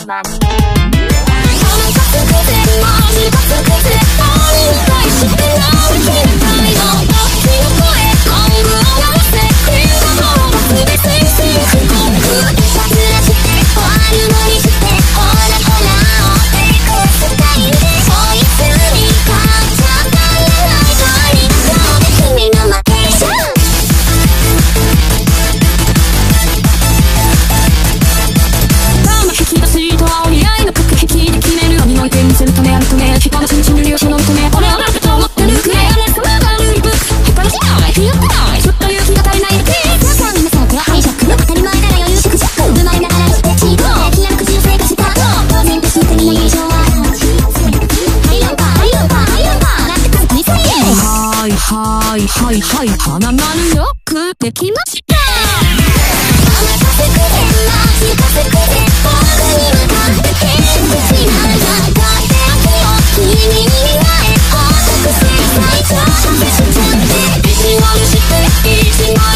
なみ。甘かつくぜ、マジかつくぜ、何に対して何気ないの。どっちの声、半分合わせ、君がもうすべて先生不幸。いたずらして終わるのにして、ほらほら追っていくスタイルで、こいつに勝っちゃったらないかい。そうで君の負けじゃん。見せるためやるとね、人の真摯に利用者の認め、俺はなんてと思ってるくれ、あなたはがループ他の時間はひよってない、ちょっと勇気が足りないだけ。皆さん皆さん、これはハイジャック、当たり前なら余裕しくジャック、生まれながらしてチート、気やる口を生活した当然としてみない以上はハイロンパー、ハイロンパー、ハイロンパー、なんてくずにさえはいはいはいはい、花丸よくできました。甘かせくぜ、マジかせくぜ、僕に向かって剣口なんだ。君に見られ、高速制裁上手しちゃって、意地悪して、意地悪